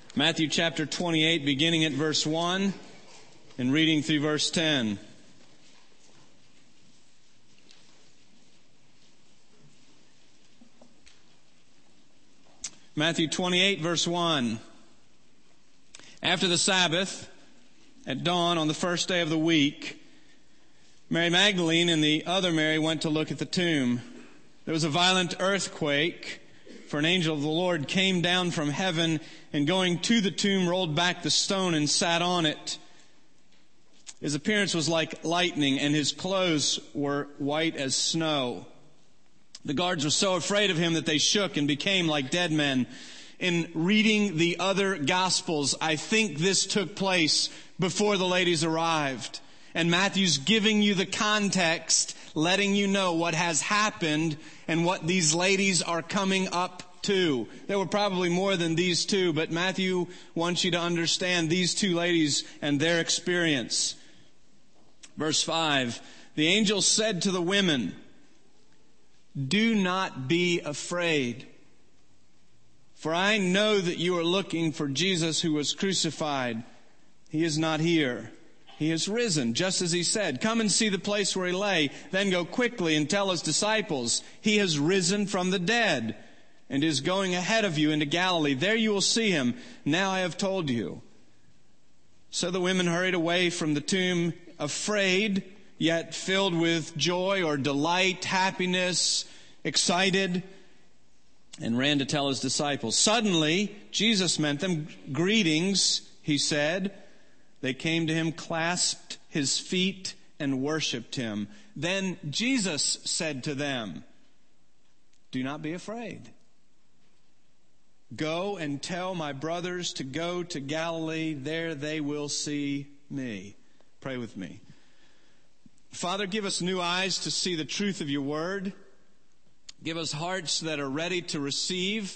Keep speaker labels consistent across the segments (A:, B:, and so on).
A: Matthew chapter 28, beginning at verse 1 and reading through verse 10. Matthew 28, verse 1. After the Sabbath, at dawn on the first day of the week, Mary Magdalene and the other Mary went to look at the tomb. There was a violent earthquake, for an angel of the Lord came down from heaven and going to the tomb rolled back the stone and sat on it. His appearance was like lightning and his clothes were white as snow. The guards were so afraid of him that they shook and became like dead men. In reading the other Gospels, I think this took place before the ladies arrived. And Matthew's giving you the context, letting you know what has happened and what these ladies are coming up to. There were probably more than these two, but Matthew wants you to understand these two ladies and their experience. Verse 5, the angel said to the women, "Do not be afraid, for I know that you are looking for Jesus who was crucified. He is not here. He has risen, just as he said. Come and see the place where he lay. Then go quickly and tell his disciples, he has risen from the dead and is going ahead of you into Galilee. There you will see him. Now I have told you." So the women hurried away from the tomb, afraid, yet filled with joy or delight, happiness, excited, and ran to tell his disciples. Suddenly, Jesus met them. "Greetings," he said. They came to him, clasped his feet, and worshipped him. Then Jesus said to them, "Do not be afraid. Go and tell my brothers to go to Galilee. There they will see me." Pray with me. Father, give us new eyes to see the truth of your word. Give us hearts that are ready to receive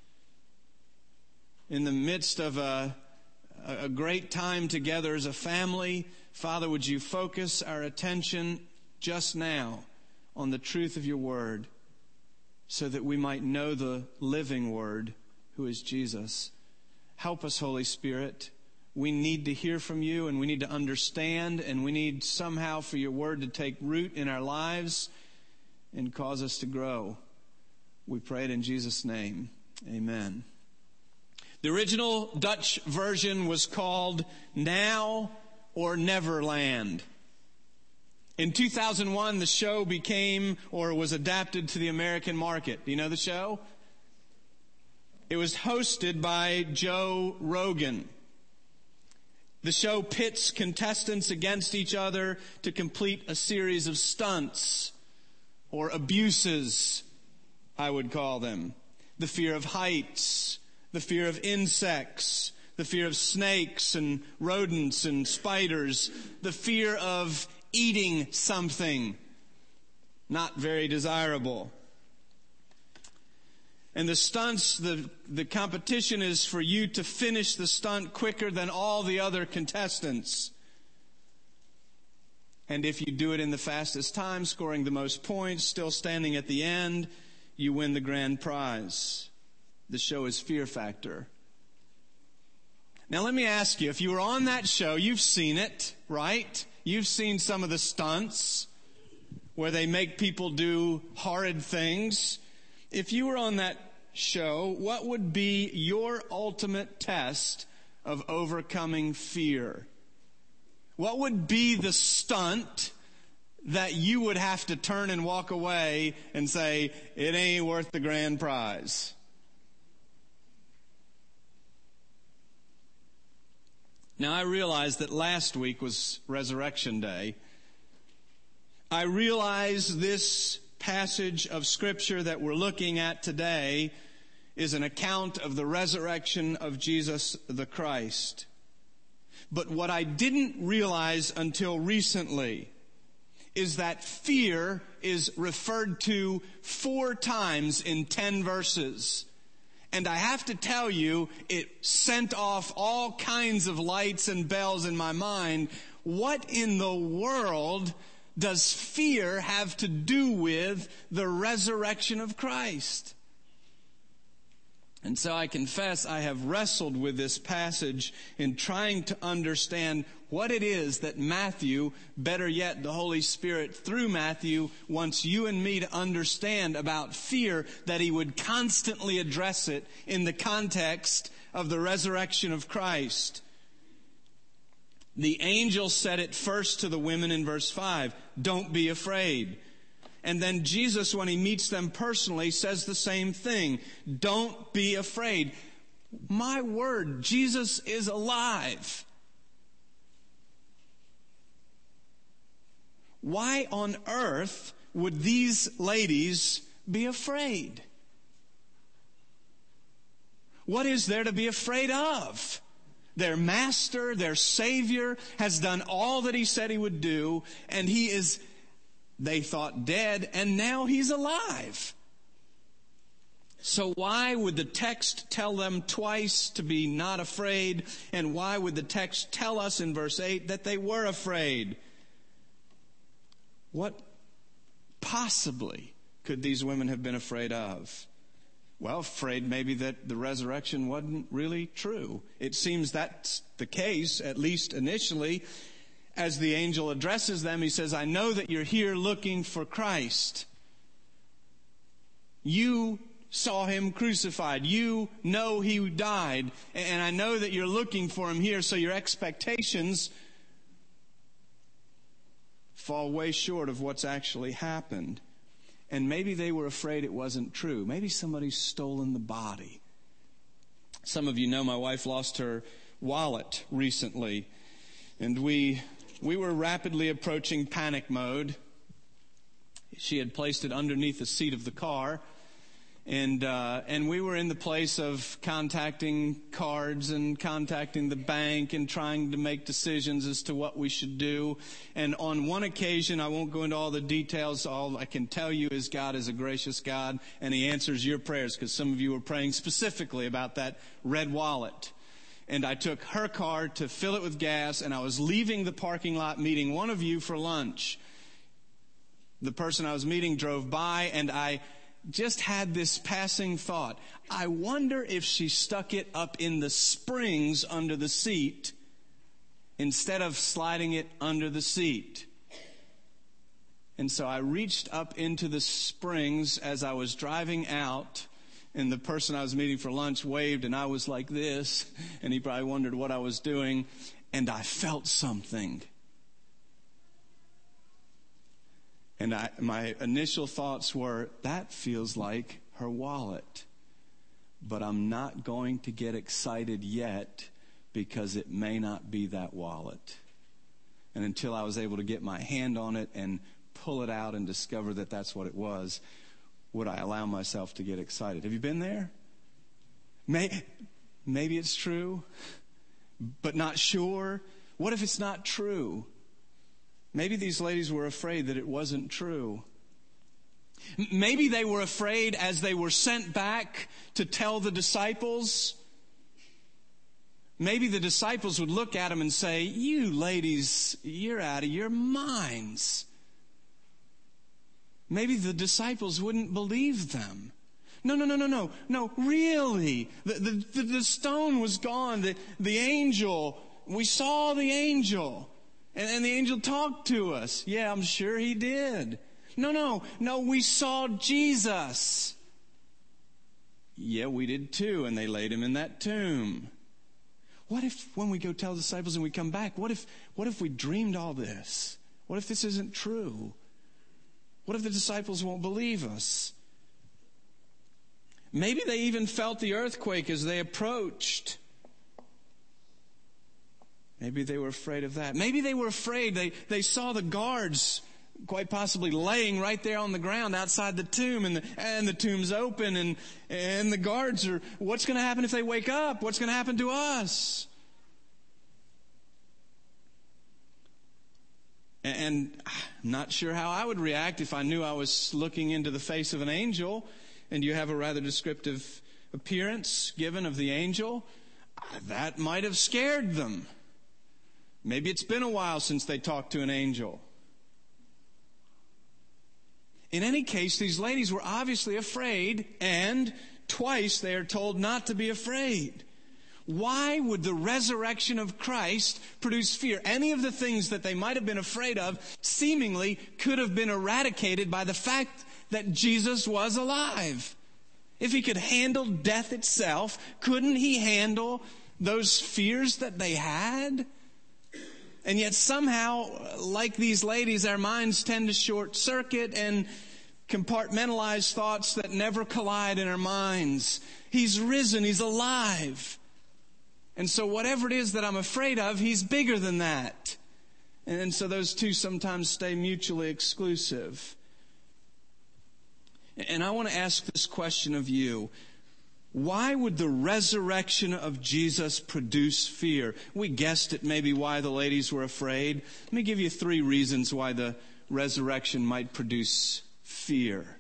A: in the midst of a great time together as a family. Father, would you focus our attention just now on the truth of your word so that we might know the living word, who is Jesus. Help us, Holy Spirit. We need to hear from you, and we need to understand, and we need somehow for your word to take root in our lives and cause us to grow. We pray it in Jesus' name. Amen. The original Dutch version was called Now or Neverland. In 2001, the show became or was adapted to the American market. Do you know the show? It was hosted by Joe Rogan. The show pits contestants against each other to complete a series of stunts or abuses, I would call them. The fear of heights, the fear of insects, the fear of snakes and rodents and spiders, the fear of eating something not very desirable. And the stunts, the competition is for you to finish the stunt quicker than all the other contestants. And if you do it in the fastest time, scoring the most points, still standing at the end, you win the grand prize. The show is Fear Factor. Now let me ask you, if you were on that show, you've seen it, right? You've seen some of the stunts where they make people do horrid things. If you were on that show, what would be your ultimate test of overcoming fear? What would be the stunt that you would have to turn and walk away and say, it ain't worth the grand prize? Now, I realize that last week was Resurrection Day. I realize this passage of Scripture that we're looking at today is an account of the resurrection of Jesus the Christ. But what I didn't realize until recently is that fear is referred to 4 times in 10 verses. And I have to tell you, it sent off all kinds of lights and bells in my mind. What in the world does fear have to do with the resurrection of Christ? And so I confess I have wrestled with this passage in trying to understand what it is that Matthew, better yet the Holy Spirit through Matthew, wants you and me to understand about fear, that he would constantly address it in the context of the resurrection of Christ. The angel said it first to the women in verse 5, don't be afraid. And then Jesus, when he meets them personally, says the same thing. Don't be afraid. My word, Jesus is alive. Why on earth would these ladies be afraid? What is there to be afraid of? Their master, their Savior, has done all that he said he would do, and he is, they thought, dead, and now he's alive. So why would the text tell them twice to be not afraid? And why would the text tell us in verse 8 that they were afraid? What possibly could these women have been afraid of? Well, afraid maybe that the resurrection wasn't really true. It seems that's the case, at least initially. As the angel addresses them, he says, I know that you're here looking for Christ. You saw him crucified. You know he died. And I know that you're looking for him here, so your expectations fall way short of what's actually happened. And maybe they were afraid it wasn't true. Maybe somebody's stolen the body. Some of you know my wife lost her wallet recently. And we were rapidly approaching panic mode. She had placed it underneath the seat of the car. And we were in the place of contacting cards and contacting the bank and trying to make decisions as to what we should do. And on one occasion, I won't go into all the details. All I can tell you is God is a gracious God, and he answers your prayers, because some of you were praying specifically about that red wallet. And I took her car to fill it with gas, and I was leaving the parking lot meeting one of you for lunch. The person I was meeting drove by, and I just had this passing thought. I wonder if she stuck it up in the springs under the seat instead of sliding it under the seat. And so I reached up into the springs as I was driving out, and the person I was meeting for lunch waved, and I was like this, and he probably wondered what I was doing, and I felt something. And my initial thoughts were, that feels like her wallet. But I'm not going to get excited yet, because it may not be that wallet. And until I was able to get my hand on it and pull it out and discover that that's what it was, would I allow myself to get excited? Have you been there? Maybe it's true, but not sure. What if it's not true? Maybe these ladies were afraid that it wasn't true. Maybe they were afraid as they were sent back to tell the disciples. Maybe the disciples would look at them and say, you ladies, you're out of your minds. Maybe the disciples wouldn't believe them. No, really. The stone was gone. The angel, we saw the angel. And the angel talked to us. Yeah, I'm sure he did. No, we saw Jesus. Yeah, we did too, and they laid him in that tomb. What if when we go tell the disciples and we come back, what if we dreamed all this? What if this isn't true? What if the disciples won't believe us? Maybe they even felt the earthquake as they approached. Maybe they were afraid of that. Maybe they were afraid. They saw the guards quite possibly laying right there on the ground outside the tomb, and the tomb's open, and the guards are, what's going to happen if they wake up? What's going to happen to us? And I'm not sure how I would react if I knew I was looking into the face of an angel, and you have a rather descriptive appearance given of the angel. That might have scared them. Maybe it's been a while since they talked to an angel. In any case, these ladies were obviously afraid, and twice they are told not to be afraid. Why would the resurrection of Christ produce fear? Any of the things that they might have been afraid of seemingly could have been eradicated by the fact that Jesus was alive. If he could handle death itself, couldn't he handle those fears that they had? And yet somehow, like these ladies, our minds tend to short circuit and compartmentalize thoughts that never collide in our minds. He's risen, he's alive. And so whatever it is that I'm afraid of, he's bigger than that. And so those two sometimes stay mutually exclusive. And I want to ask this question of you. Why would the resurrection of Jesus produce fear? We guessed it maybe why the ladies were afraid. Let me give you 3 reasons why the resurrection might produce fear.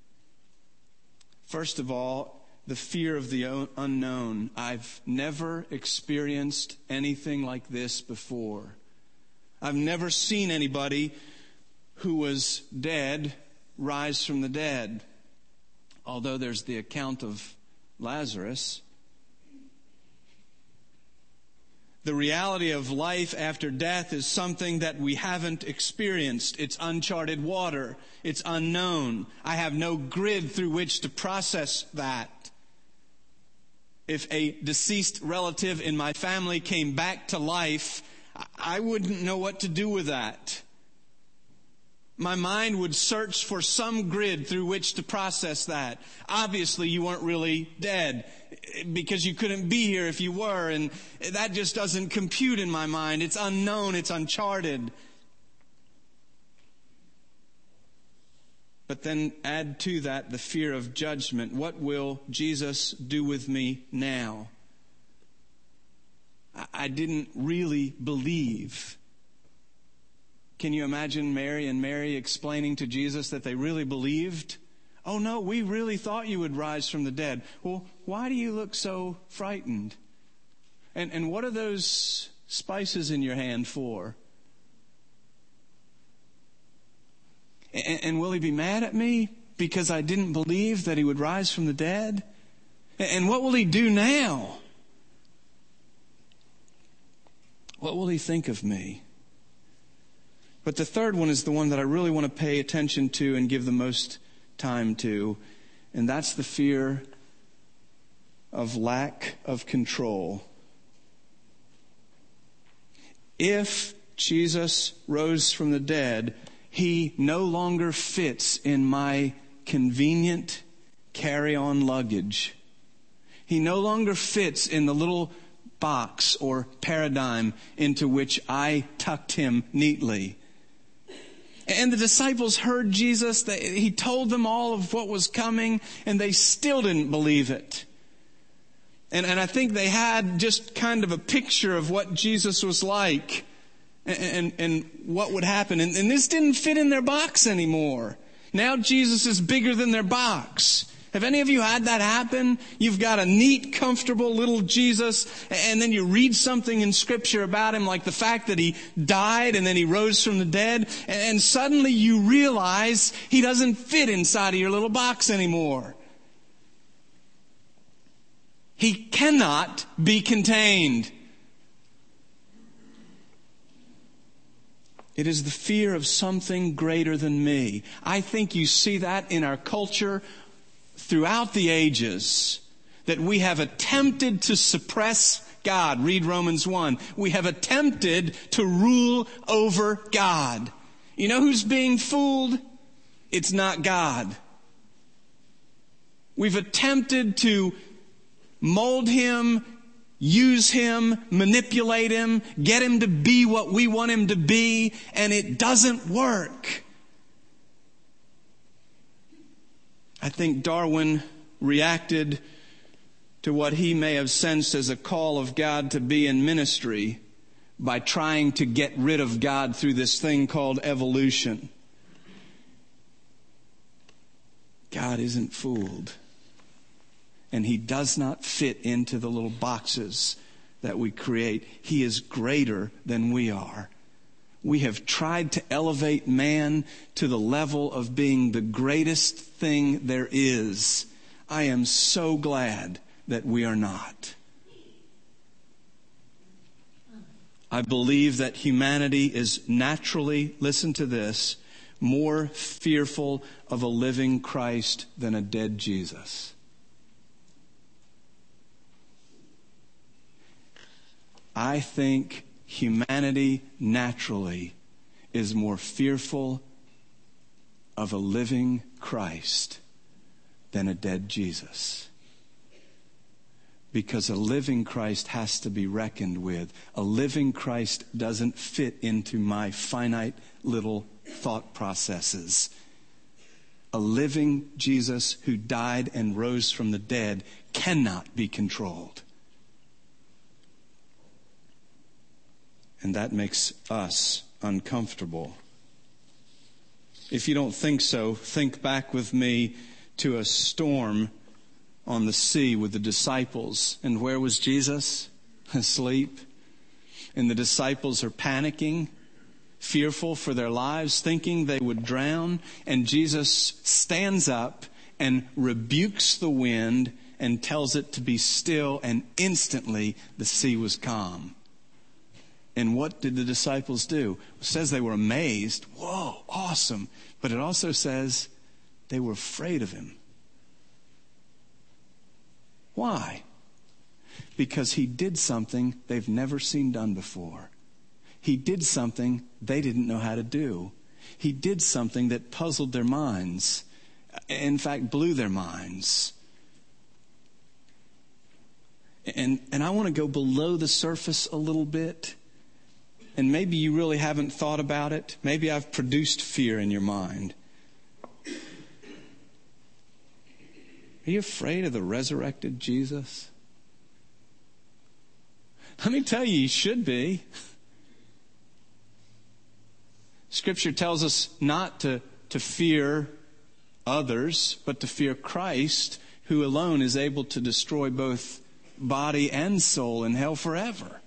A: First of all, the fear of the unknown. I've never experienced anything like this before. I've never seen anybody who was dead rise from the dead. Although there's the account of Lazarus. The reality of life after death is something that we haven't experienced. It's uncharted water. It's unknown. I have no grid through which to process that. If a deceased relative in my family came back to life, I wouldn't know what to do with that. My mind would search for some grid through which to process that. Obviously, you weren't really dead because you couldn't be here if you were, and that just doesn't compute in my mind. It's unknown, it's uncharted. But then add to that the fear of judgment. What will Jesus do with me now? I didn't really believe. Can you imagine Mary and Mary explaining to Jesus that they really believed? Oh no, we really thought you would rise from the dead. Well, why do you look so frightened? And what are those spices in your hand for? And will he be mad at me because I didn't believe that he would rise from the dead? And what will he do now? What will he think of me? But the third one is the one that I really want to pay attention to and give the most time to. And that's the fear of lack of control. If Jesus rose from the dead, he no longer fits in my convenient carry-on luggage. He no longer fits in the little box or paradigm into which I tucked him neatly. And the disciples heard Jesus. He told them all of what was coming, and they still didn't believe it. And I think they had just kind of a picture of what Jesus was like. And what would happen. And this didn't fit in their box anymore. Now Jesus is bigger than their box. Have any of you had that happen? You've got a neat, comfortable little Jesus, and then you read something in Scripture about him, like the fact that he died and then he rose from the dead, and suddenly you realize he doesn't fit inside of your little box anymore. He cannot be contained. It is the fear of something greater than me. I think you see that in our culture throughout the ages, that we have attempted to suppress God. Read Romans 1. We have attempted to rule over God. You know who's being fooled? It's not God. We've attempted to mold him, use him, manipulate him, get him to be what we want him to be, and it doesn't work. I think Darwin reacted to what he may have sensed as a call of God to be in ministry by trying to get rid of God through this thing called evolution. God isn't fooled. And he does not fit into the little boxes that we create. He is greater than we are. We have tried to elevate man to the level of being the greatest thing there is. I am so glad that we are not. I believe that humanity is naturally, listen to this, more fearful of a living Christ than a dead Jesus. I think humanity naturally is more fearful of a living Christ than a dead Jesus. Because a living Christ has to be reckoned with. A living Christ doesn't fit into my finite little thought processes. A living Jesus who died and rose from the dead cannot be controlled. And that makes us uncomfortable. If you don't think so, think back with me to a storm on the sea with the disciples. And where was Jesus? Asleep. And the disciples are panicking, fearful for their lives, thinking they would drown. And Jesus stands up and rebukes the wind and tells it to be still. And instantly the sea was calm. And what did the disciples do? It says they were amazed. Whoa, awesome. But it also says they were afraid of him. Why? Because he did something they've never seen done before. He did something they didn't know how to do. He did something that puzzled their minds. In fact, blew their minds. And I want to go below the surface a little bit. And maybe you really haven't thought about it. Maybe I've produced fear in your mind. Are you afraid of the resurrected Jesus? Let me tell you should be. Scripture tells us not to fear others, but to fear Christ, who alone is able to destroy both body and soul in hell forever.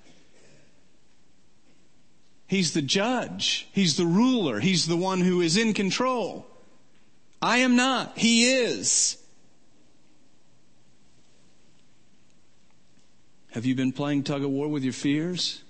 A: He's the judge. He's the ruler. He's the one who is in control. I am not. He is. Have you been playing tug of war with your fears?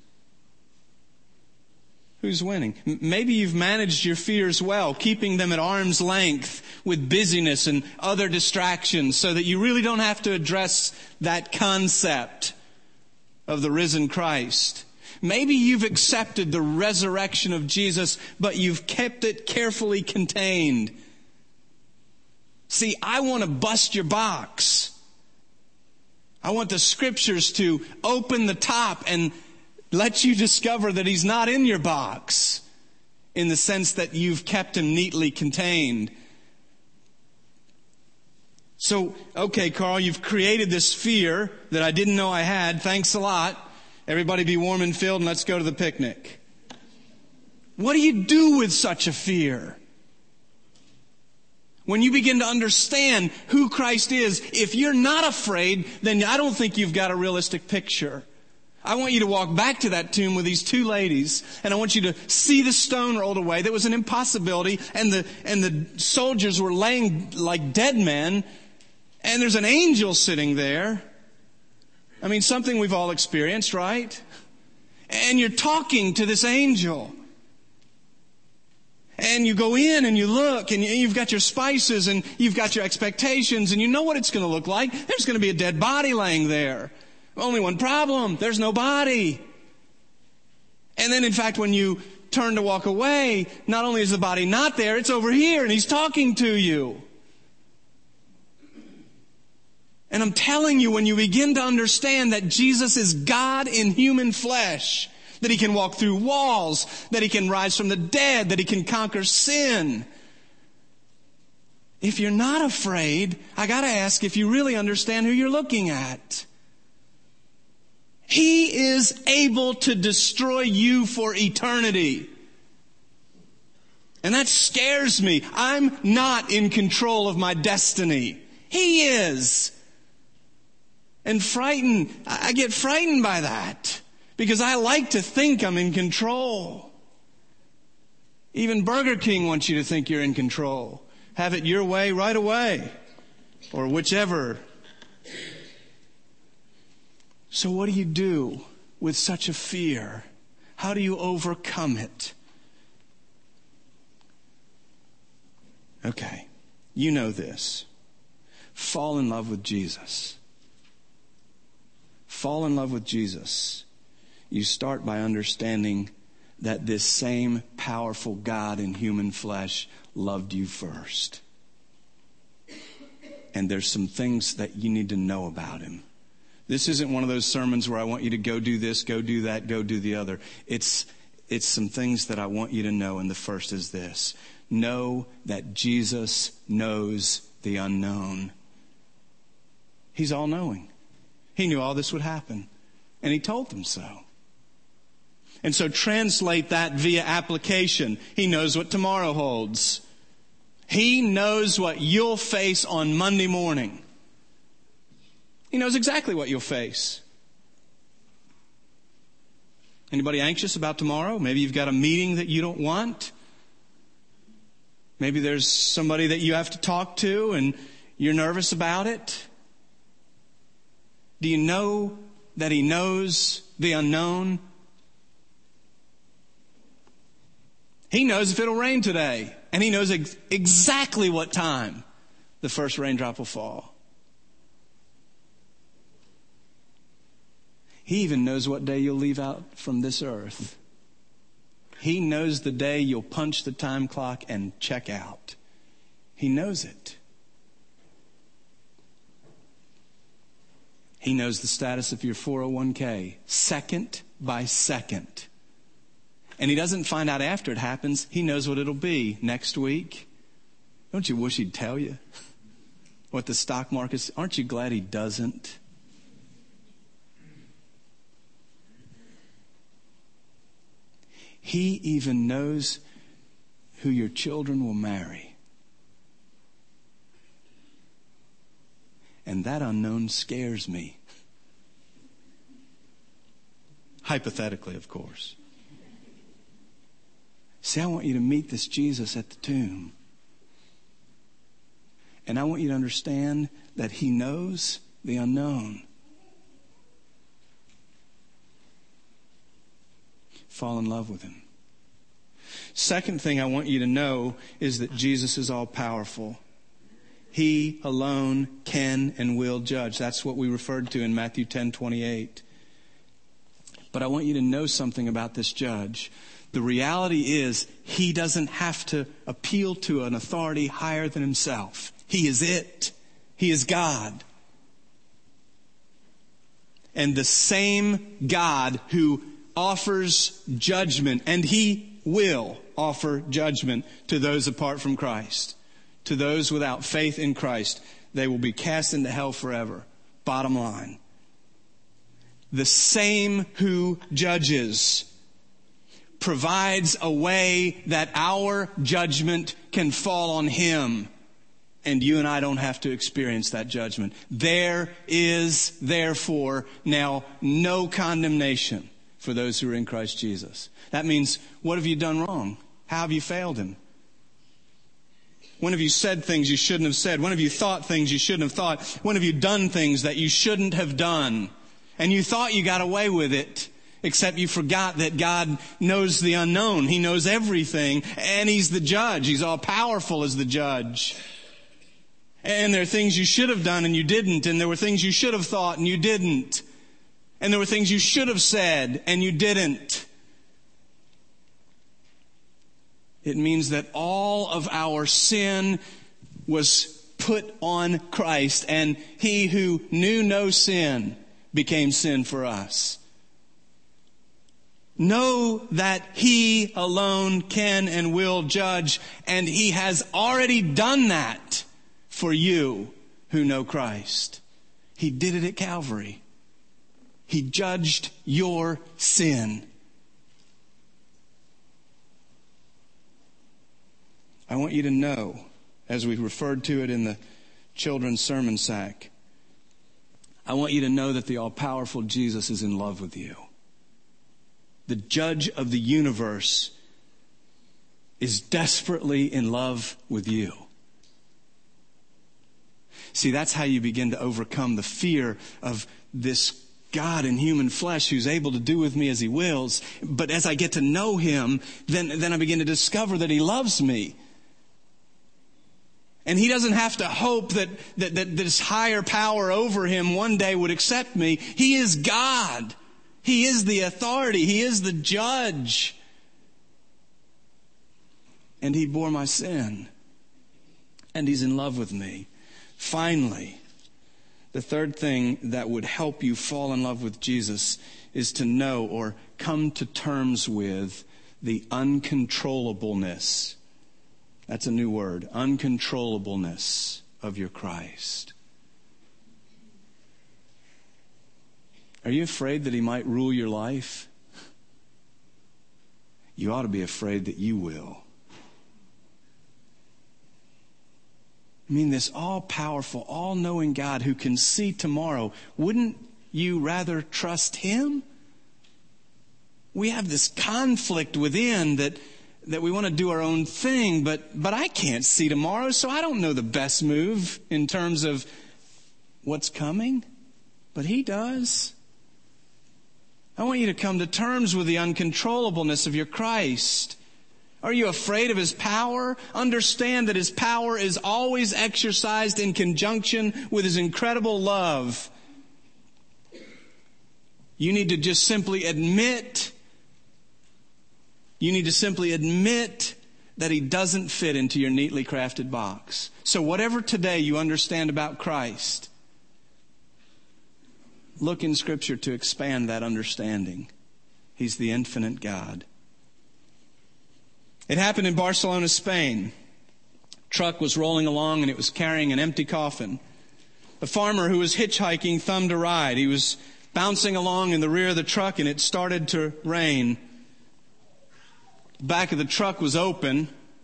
A: Who's winning? Maybe you've managed your fears well, keeping them at arm's length with busyness and other distractions so that you really don't have to address that concept of the risen Christ. Maybe you've accepted the resurrection of Jesus, but you've kept it carefully contained. See, I want to bust your box. I want the scriptures to open the top and let you discover that he's not in your box, in the sense that you've kept him neatly contained. So, okay, Carl, you've created this fear that I didn't know I had. Thanks a lot. Everybody be warm and filled and let's go to the picnic. What do you do with such a fear? When you begin to understand who Christ is, if you're not afraid, then I don't think you've got a realistic picture. I want you to walk back to that tomb with these two ladies, and I want you to see the stone rolled away. That was an impossibility, and the soldiers were laying like dead men, and there's an angel sitting there. I mean, something we've all experienced, right? And you're talking to this angel. And you go in and you look and you've got your spices and you've got your expectations and you know what it's going to look like. There's going to be a dead body laying there. Only one problem. There's no body. And then in fact, when you turn to walk away, not only is the body not there, it's over here and he's talking to you. And I'm telling you, when you begin to understand that Jesus is God in human flesh, that he can walk through walls, that he can rise from the dead, that he can conquer sin. If you're not afraid, I got to ask if you really understand who you're looking at. He is able to destroy you for eternity. And that scares me. I'm not in control of my destiny. He is. And I get frightened by that. Because I like to think I'm in control. Even Burger King wants you to think you're in control. Have it your way right away. or whichever. So what do you do with such a fear? How do you overcome it? Okay, you know this. Fall in love with Jesus. Fall in love with Jesus. You start by understanding that this same powerful God in human flesh loved you first. And there's some things that you need to know about him. This isn't one of those sermons where I want you to go do this, go do that, go do the other. It's some things that I want you to know, and the first is this. Know that Jesus knows the unknown. He's all-knowing. He knew all this would happen, and he told them so. And so translate that via application. He knows what tomorrow holds. He knows what you'll face on Monday morning. He knows exactly what you'll face. Anybody anxious about tomorrow? Maybe you've got a meeting that you don't want. Maybe there's somebody that you have to talk to and you're nervous about it. Do you know that he knows the unknown? He knows if it'll rain today, and he knows exactly what time the first raindrop will fall. He even knows what day you'll leave out from this earth. He knows the day you'll punch the time clock and check out. He knows it. He knows the status of your 401k, second by second. And he doesn't find out after it happens. He knows what it'll be next week. Don't you wish he'd tell you what the stock market's? Aren't you glad he doesn't? He even knows who your children will marry. And that unknown scares me. Hypothetically, of course. See, I want you to meet this Jesus at the tomb. And I want you to understand that he knows the unknown. Fall in love with him. Second thing I want you to know is that Jesus is all powerful. He alone can and will judge. That's what we referred to in Matthew 10:28. But I want you to know something about this judge. The reality is he doesn't have to appeal to an authority higher than himself. He is it. He is God. And the same God who offers judgment, and he will offer judgment to those apart from Christ. To those without faith in Christ, they will be cast into hell forever. Bottom line. The same who judges provides a way that our judgment can fall on him, and you and I don't have to experience that judgment. There is, therefore, now no condemnation for those who are in Christ Jesus. That means, what have you done wrong? How have you failed him? When have you said things you shouldn't have said? When have you thought things you shouldn't have thought? When have you done things that you shouldn't have done? And you thought you got away with it, except you forgot that God knows the unknown. He knows everything, and he's the judge. He's all powerful as the judge. And there are things you should have done and you didn't, and there were things you should have thought and you didn't. And there were things you should have said and you didn't. It means that all of our sin was put on Christ, and he who knew no sin became sin for us. Know that he alone can and will judge, and he has already done that for you who know Christ. He did it at Calvary. He judged your sin. I want you to know, as we referred to it in the children's sermon sack, I want you to know that the all-powerful Jesus is in love with you. The judge of the universe is desperately in love with you.
B: See, that's how you begin to overcome the fear of this God in human flesh who's able to do with me as he wills. But as I get to know him, then I begin to discover that he loves me. And he doesn't have to hope that this higher power over him one day would accept me. He is God. He is the authority. He is the judge. And he bore my sin. And he's in love with me. Finally, the third thing that would help you fall in love with Jesus is to know or come to terms with the uncontrollableness. That's a new word. Uncontrollableness of your Christ. Are you afraid that he might rule your life? You ought to be afraid that you will. I mean, this all-powerful, all-knowing God who can see tomorrow, wouldn't you rather trust him? We have this conflict within that we want to do our own thing, but I can't see tomorrow, so I don't know the best move in terms of what's coming, but he does. I want you to come to terms with the uncontrollableness of your Christ. Are you afraid of his power? Understand that his power is always exercised in conjunction with his incredible love. You need to just simply admit that he doesn't fit into your neatly crafted box. So whatever today you understand about Christ, look in Scripture to expand that understanding. He's the infinite God. It happened in Barcelona, Spain. A truck was rolling along and it was carrying an empty coffin. A farmer who was hitchhiking thumbed a ride. He was bouncing along in the rear of the truck and it started to rain. The back of the truck was open.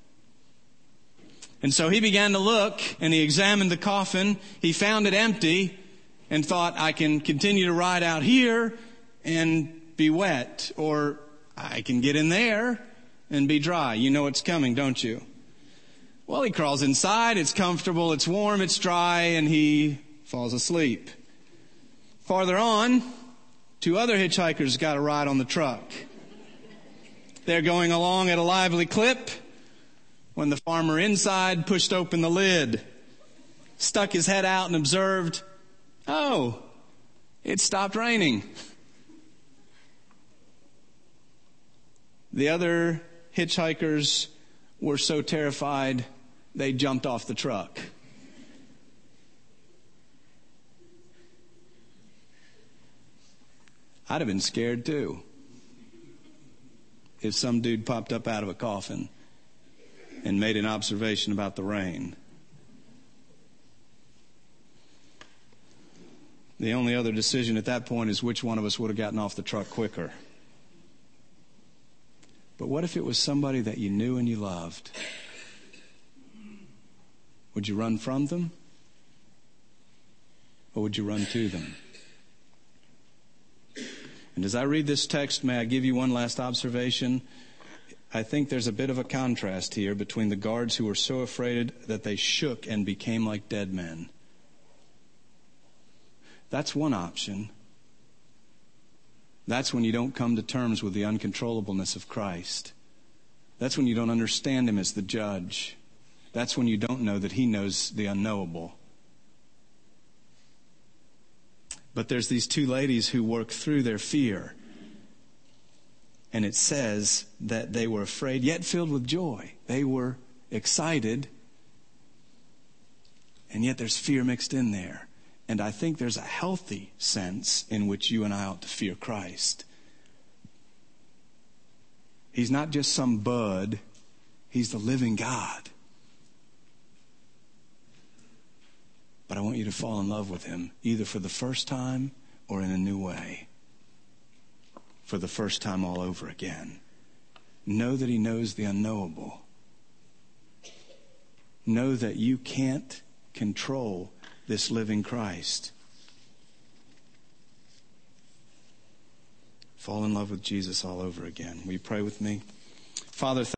B: And so he began to look and he examined the coffin. He found it empty and thought, I can continue to ride out here and be wet, or I can get in there and be dry. You know what's coming, don't you? Well, he crawls inside. It's comfortable. It's warm. It's dry. And he falls asleep. Farther on, two other hitchhikers got a ride on the truck. They're going along at a lively clip when the farmer inside pushed open the lid, stuck his head out and observed, oh, it stopped raining. The other hitchhikers were so terrified they jumped off the truck. I'd have been scared too if some dude popped up out of a coffin and made an observation about the rain. The only other decision at that point is which one of us would have gotten off the truck quicker. But what if it was somebody that you knew and you loved? Would you run from them? Or would you run to them? And as I read this text, may I give you one last observation? I think there's a bit of a contrast here between the guards who were so afraid that they shook and became like dead men. That's one option. That's when you don't come to terms with the uncontrollableness of Christ. That's when you don't understand him as the judge. That's when you don't know that he knows the unknowable. But there's these two ladies who work through their fear. And it says that they were afraid, yet filled with joy. They were excited, and yet there's fear mixed in there. And I think there's a healthy sense in which you and I ought to fear Christ. He's not just some bud. He's the living God. But I want you to fall in love with him, either for the first time or in a new way. For the first time all over again. Know that he knows the unknowable. Know that you can't control this living Christ. Fall in love with Jesus all over again. Will you pray with me? Father,